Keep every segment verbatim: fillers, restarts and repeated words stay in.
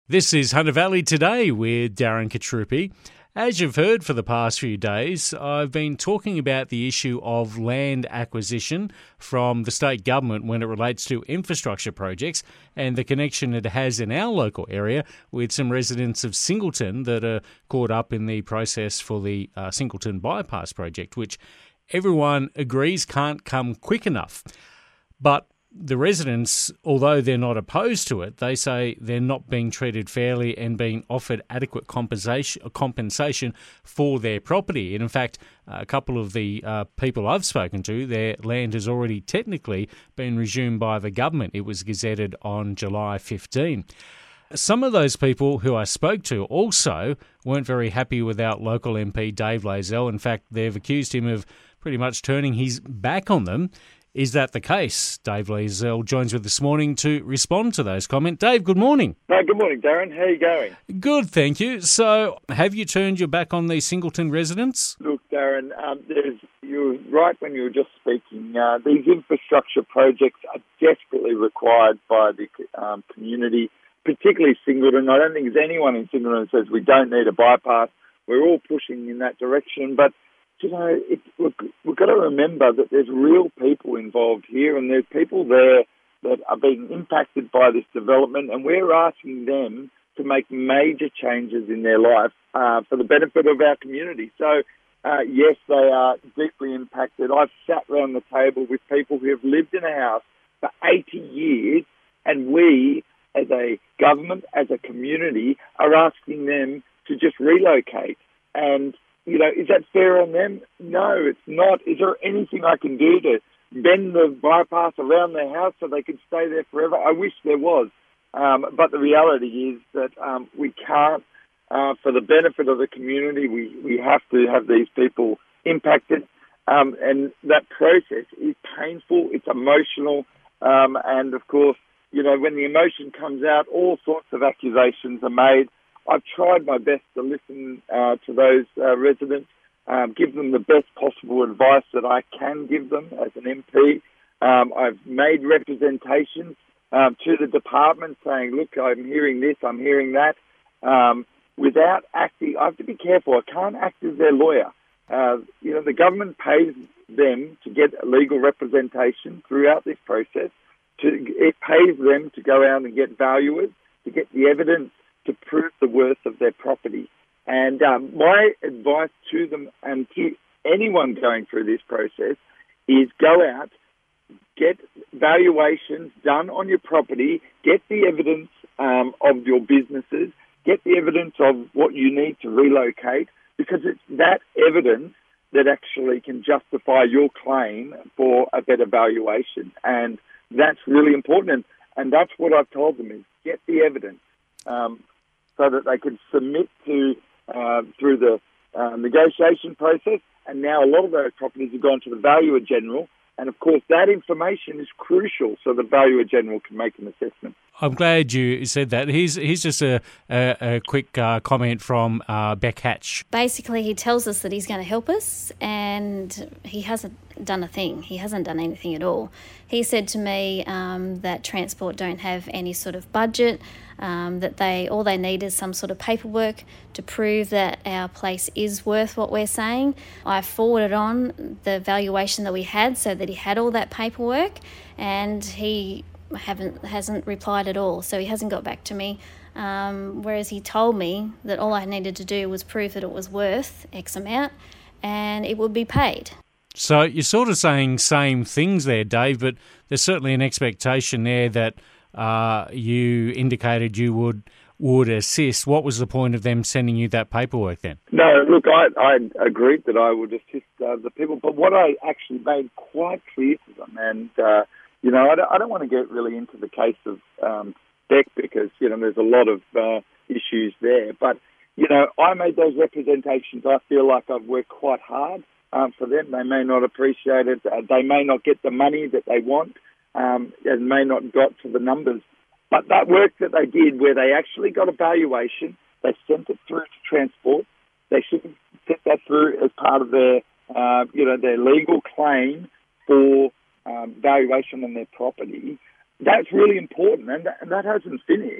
This is Hunter Valley Today with Darren Katrupi. As you've heard for the past few days, I've been talking about the issue of land acquisition from the state government when it relates to infrastructure projects and the connection it has in our local area with some residents of Singleton that are caught up in the process for the uh, Singleton Bypass project, which everyone agrees can't come quick enough. But the residents, although they're not opposed to it, they say they're not being treated fairly and being offered adequate compensation compensation for their property. And in fact, a couple of the uh, people I've spoken to, their land has already technically been resumed by the government. It was gazetted on July fifteenth. Some of those people who I spoke to also weren't very happy with our local M P, Dave Lozel. In fact, they've accused him of pretty much turning his back on them. Is that the case? Dave Lozel joins me this morning to respond to those comments. Dave, good morning. Hey, good morning, Darren. How are you going? Good, thank you. So, have you turned your back on the Singleton residents? Look, Darren, um, there's, you were right when you were just speaking. Uh, these infrastructure projects are desperately required by the um, community, particularly Singleton. I don't think there's anyone in Singleton who says we don't need a bypass. We're all pushing in that direction, but you know, it, we've, we've got to remember that there's real people involved here and there's people there that are being impacted by this development, and we're asking them to make major changes in their life uh, for the benefit of our community. So, uh, yes, they are deeply impacted. I've sat around the table with people who have lived in a house for eighty years, and we, as a government, as a community, are asking them to just relocate. And you know, is that fair on them? No, it's not. Is there anything I can do to bend the bypass around their house so they can stay there forever? I wish there was. Um, but the reality is that um, we can't. Uh, for the benefit of the community, we, we have to have these people impacted. Um, and that process is painful, it's emotional. Um, and, of course, you know, when the emotion comes out, all sorts of accusations are made. I've tried my best to listen uh, to those uh, residents, um, give them the best possible advice that I can give them as an M P. Um, I've made representations um, to the department saying, look, I'm hearing this, I'm hearing that. Um, without acting, I have to be careful. I can't act as their lawyer. Uh, you know, the government pays them to get legal representation throughout this process. To, it pays them to go out and get valuers, to get the evidence to prove the worth of their property. And um, my advice to them and to anyone going through this process is go out, get valuations done on your property, get the evidence um, of your businesses, get the evidence of what you need to relocate, because it's that evidence that actually can justify your claim for a better valuation. And that's really important. And, and that's what I've told them is get the evidence. Um, so that they could submit to uh, through the uh, negotiation process. And now a lot of those properties have gone to the Valuer General. And, of course, that information is crucial so the Valuer General can make an assessment. I'm glad you said that. Here's, here's just a, a, a quick uh, comment from uh, Beck Hatch. Basically, he tells us that he's going to help us, and he hasn't done a thing. He hasn't done anything at all. He said to me um, that Transport don't have any sort of budget, um, that they all they need is some sort of paperwork to prove that our place is worth what we're saying. I forwarded on the valuation that we had so that he had all that paperwork, and he haven't hasn't replied at all. So he hasn't got back to me. Um, whereas he told me that all I needed to do was prove that it was worth X amount, and it would be paid. So you're sort of saying same things there, Dave, but there's certainly an expectation there that uh, you indicated you would would assist. What was the point of them sending you that paperwork then? No, look, I, I agreed that I would assist uh, the people, but what I actually made quite clear to them, and, uh, you know, I don't, I don't want to get really into the case of um, Beck because, you know, there's a lot of uh, issues there, but, you know, I made those representations. I feel like I've worked quite hard um, for them. They may not appreciate it. Uh, they may not get the money that they want um, and may not got to the numbers. But that work that they did where they actually got a valuation, they sent it through to Transport. They should have sent that through as part of their, uh, you know, their legal claim for um, valuation on their property. That's really important, and that, and that hasn't finished.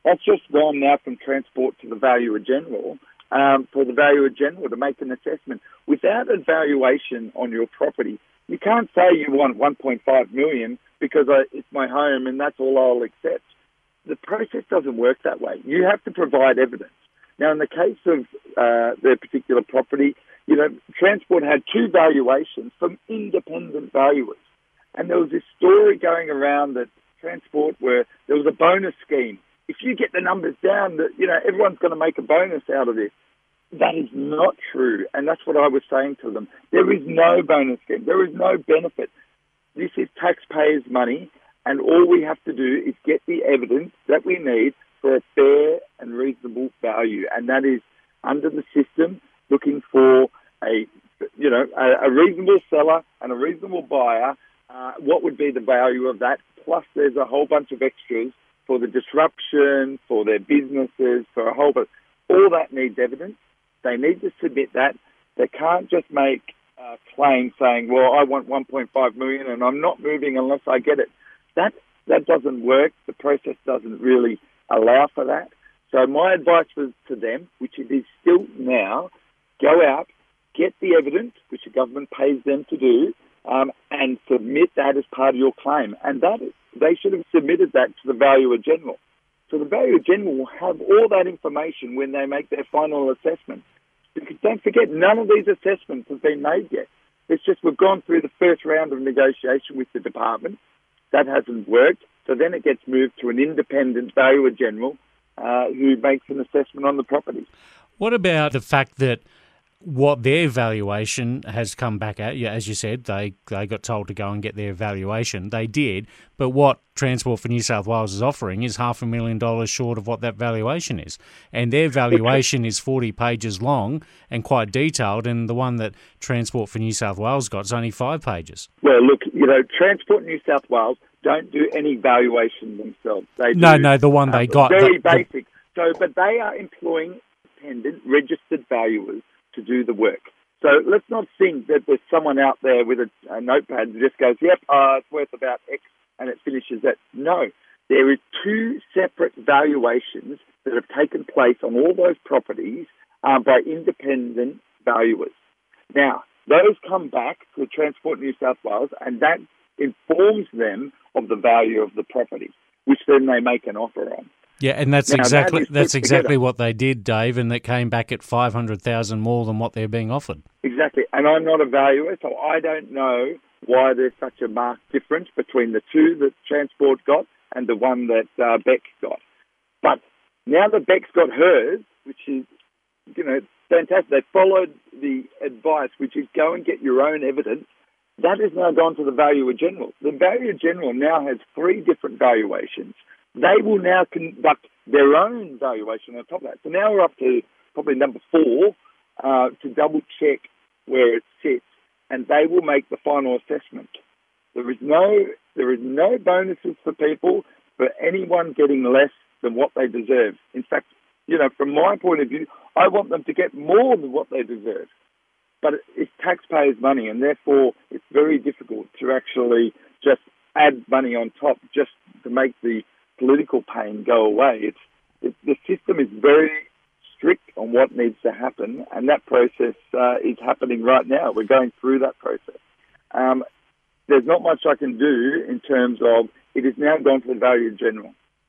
That's just gone now from Transport to the Valuer General, um, for the Valuer General to make an assessment. Without a valuation on your property, you can't say you want one point five million dollars because I, it's my home and that's all I'll accept. The process doesn't work that way. You have to provide evidence. Now, in the case of uh, their particular property, you know, Transport had two valuations from independent valuers. And there was this story going around that Transport where there was a bonus scheme. If you get the numbers down, that you know, everyone's going to make a bonus out of this. That is not true. And that's what I was saying to them. There is no bonus scheme. There is no benefit. This is taxpayers' money, and all we have to do is get the evidence that we need for a fair and reasonable value. And that is under the system, looking for a, you know, a, a reasonable seller and a reasonable buyer. Uh, what would be the value of that? Plus, there's a whole bunch of extras for the disruption, for their businesses, for a whole bunch. All that needs evidence. They need to submit that. They can't just make uh, claims saying, well, I want one point five million dollars and I'm not moving unless I get it. That that doesn't work. The process doesn't really allow for that. So my advice was to them, which it is still now, go out, get the evidence, which the government pays them to do, um, and submit that as part of your claim. And that is, they should have submitted that to the Valuer General. So the Valuer General will have all that information when they make their final assessment. Because don't forget, none of these assessments have been made yet. It's just we've gone through the first round of negotiation with the department. That hasn't worked. So then it gets moved to an independent Valuer General uh, who makes an assessment on the property. What about the fact that what their valuation has come back at? Yeah, as you said, they, they got told to go and get their valuation. They did. But what Transport for New South Wales is offering is half a million dollars short of what that valuation is. And their valuation is forty pages long and quite detailed, and the one that Transport for New South Wales got is only five pages. Well, look, you know, Transport New South Wales don't do any valuation themselves. They do, no, no, the one they uh, got. Very the, basic. So, but they are employing independent registered valuers to do the work. So let's not think that there's someone out there with a, a notepad that just goes, yep, uh, it's worth about X, and it finishes that. No, there is two separate valuations that have taken place on all those properties um, by independent valuers. Now, those come back to Transport New South Wales, and that informs them of the value of the property, which then they make an offer on. Yeah, and that's now, exactly that that's exactly together. what they did, Dave, and that came back at five hundred thousand dollars more than what they're being offered. Exactly, and I'm not a valuer, so I don't know why there's such a marked difference between the two that Transport got and the one that uh, Beck got. But now that Beck's got hers, which is, you know, fantastic, they followed the advice, which is go and get your own evidence. That has now gone to the Valuer General. The Valuer General now has three different valuations. They will now conduct their own valuation on top of that. So now we're up to probably number four uh, to double-check where it sits, and they will make the final assessment. There is no there is no bonuses for people, for anyone getting less than what they deserve. In fact, you know, from my point of view, I want them to get more than what they deserve. But it's taxpayers' money, and therefore it's very difficult to actually just add money on top just to make the political pain go away. It's it, the system is very strict on what needs to happen, and that process uh, is happening right now. We're going through that process. Um, there's not much I can do in terms of it is now gone to the Valuer General,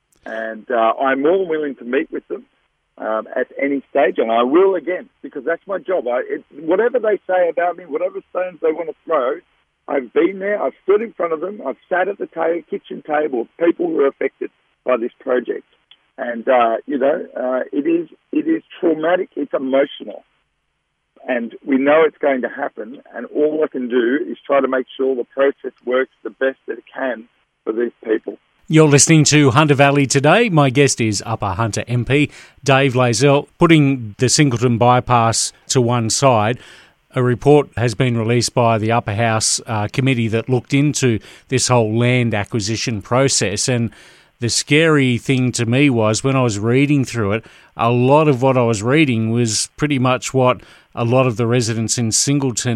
and uh, I'm more willing to meet with them um, at any stage, and I will again, because that's my job. I, it, whatever they say about me, whatever stones they want to throw, I've been there, I've stood in front of them, I've sat at the ta- kitchen table of people who are affected by this project. And, uh, you know, uh, it is it is traumatic, it's emotional. And we know it's going to happen, and all I can do is try to make sure the process works the best that it can for these people. You're listening to Hunter Valley Today. My guest is Upper Hunter M P Dave Lazell. Putting the Singleton bypass to one side, a report has been released by the Upper House uh, committee that looked into this whole land acquisition process. And the scary thing to me was when I was reading through it, a lot of what I was reading was pretty much what a lot of the residents in Singleton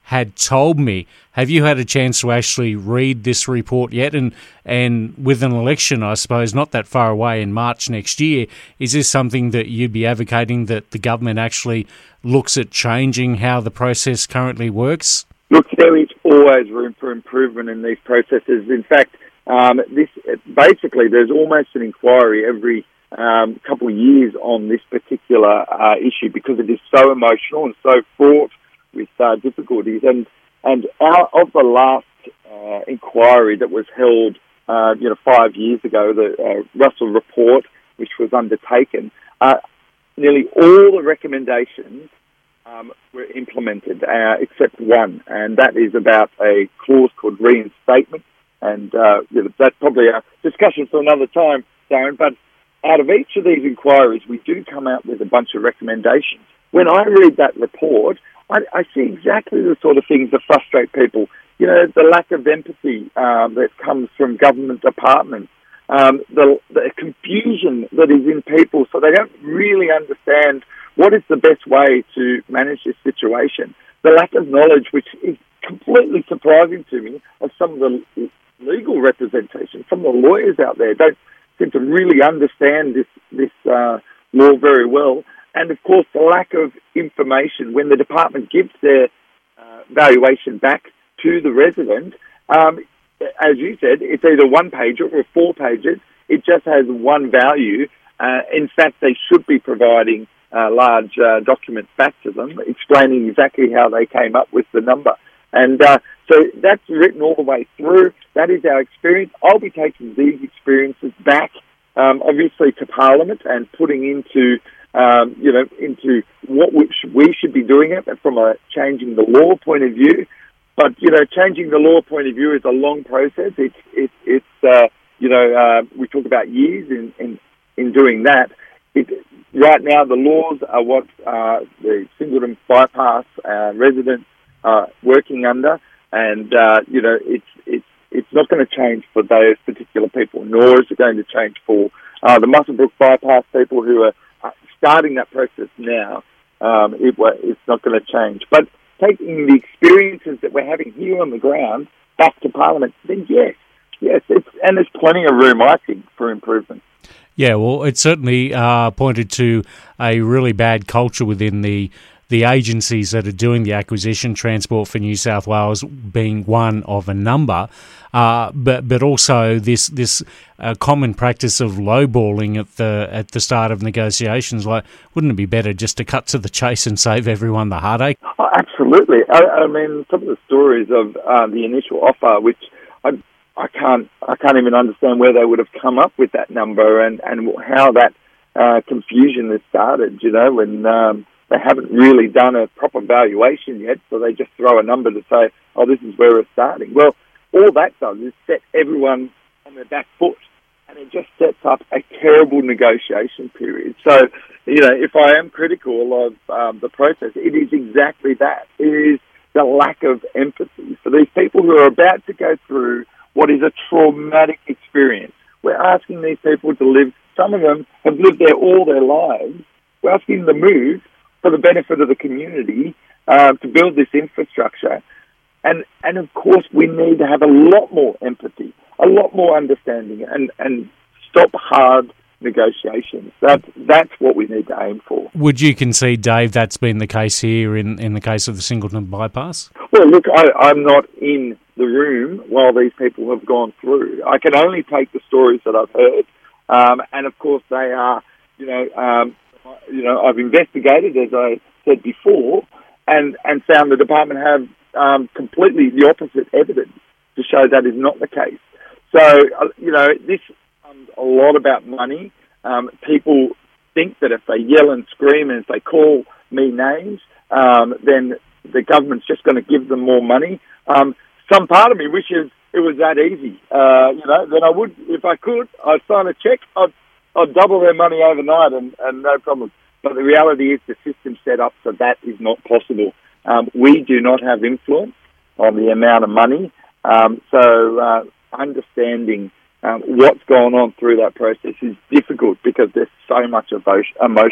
had told me. Have you had a chance to actually read this report yet? And and with an election, I suppose, not that far away in March next year, is this something that you'd be advocating that the government actually looks at changing how the process currently works? Look, there is always room for improvement in these processes. In fact, um, this basically there's almost an inquiry every um, couple of years on this particular uh, issue because it is so emotional and so fraught with uh, difficulties. And and out of the last uh, inquiry that was held, uh, you know, five years ago, the uh, Russell report, which was undertaken, uh, nearly all the recommendations um, were implemented, uh, except one, and that is about a clause called reinstatement. And uh, you know, that's probably a discussion for another time, Darren. But out of each of these inquiries, we do come out with a bunch of recommendations. When I read that report, I, I see exactly the sort of things that frustrate people. You know, the lack of empathy um, that comes from government departments, um, the, the confusion that is in people, so they don't really understand what is the best way to manage this situation. The lack of knowledge, which is completely surprising to me, of some of the legal representation. Some of the lawyers out there don't seem to really understand this this uh, law very well. And, of course, the lack of information when the department gives their uh, valuation back to the resident. Um, as you said, it's either one page or four pages. It just has one value. Uh, in fact, they should be providing uh, large uh, documents back to them, explaining exactly how they came up with the number. And uh, so that's written all the way through. That is our experience. I'll be taking these experiences back, um, obviously, to Parliament and putting into, um, you know, into what we should be doing it from a changing the law point of view. But, you know, changing the law point of view is a long process. It's, it, it's uh, you know, uh, we talk about years in, in, in doing that. It, right now, the laws are what uh, the Singleton bypass uh, residents are working under, and, uh, you know, it's, it's, it's not going to change for those particular people, nor is it going to change for uh, the Muswellbrook bypass people who are starting that process now. Um, it, it's not going to change. But taking the experiences that we're having here on the ground back to Parliament, then yes, yes, it's, and there's plenty of room, I think, for improvement. Yeah, well, it certainly uh, pointed to a really bad culture within the the agencies that are doing the acquisition, Transport for New South Wales being one of a number, uh, but but also this this uh, common practice of lowballing at the at the start of negotiations. Like, wouldn't it be better just to cut to the chase and save everyone the heartache? Oh, absolutely. I, I mean, some of the stories of uh, the initial offer, which I I can't I can't even understand where they would have come up with that number and and how that uh, confusion has started. You know, when um, they haven't really done a proper valuation yet, so they just throw a number to say, oh, this is where we're starting. Well, all that does is set everyone on their back foot, and it just sets up a terrible negotiation period. So, you know, if I am critical of um, the process, it is exactly that. It is the lack of empathy for these people who are about to go through what is a traumatic experience. We're asking these people to live, some of them have lived there all their lives. We're asking them to move for the benefit of the community, uh, to build this infrastructure. And, and of course, we need to have a lot more empathy, a lot more understanding, and, and stop hard negotiations. That, that's what we need to aim for. Would you concede, Dave, that's been the case here in, in the case of the Singleton bypass? Well, look, I, I'm not in the room while these people have gone through. I can only take the stories that I've heard. Um, and, of course, they are, you know... Um, You know, I've investigated, as I said before, and, and found the department have um, completely the opposite evidence to show that is not the case. So, uh, you know, this is a lot about money. Um, people think that if they yell and scream and if they call me names, um, then the government's just going to give them more money. Um, some part of me wishes it was that easy. Uh, you know, then I would, if I could, I'd sign a cheque, I'd I'll double their money overnight and, and no problem. But the reality is the system's set up so that is not possible. Um, we do not have influence on the amount of money. Um, so uh, understanding um, what's gone on through that process is difficult because there's so much emotion.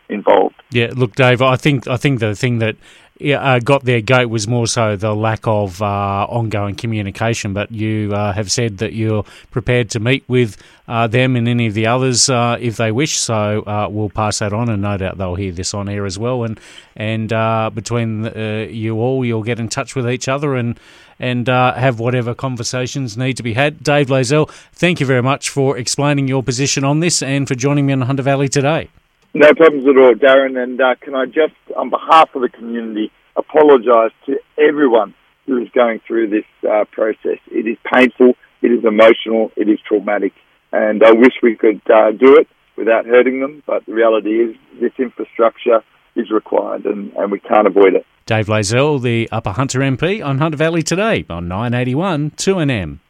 involved. Yeah, look, Dave, I think I think the thing that uh, got their goat was more so the lack of uh, ongoing communication. But you uh, have said that you're prepared to meet with uh, them and any of the others uh, if they wish. So uh, we'll pass that on, and no doubt they'll hear this on air as well. And and uh, between uh, you all, you'll get in touch with each other and and uh, have whatever conversations need to be had. Dave Lazell, thank you very much for explaining your position on this and for joining me on Hunter Valley today. No problems at all, Darren. And uh, can I just, on behalf of the community, apologise to everyone who is going through this uh, process. It is painful, it is emotional, it is traumatic. And I wish we could uh, do it without hurting them. But the reality is this infrastructure is required and, and we can't avoid it. Dave Lazell, the Upper Hunter M P, on Hunter Valley today on nine eighty-one two N M.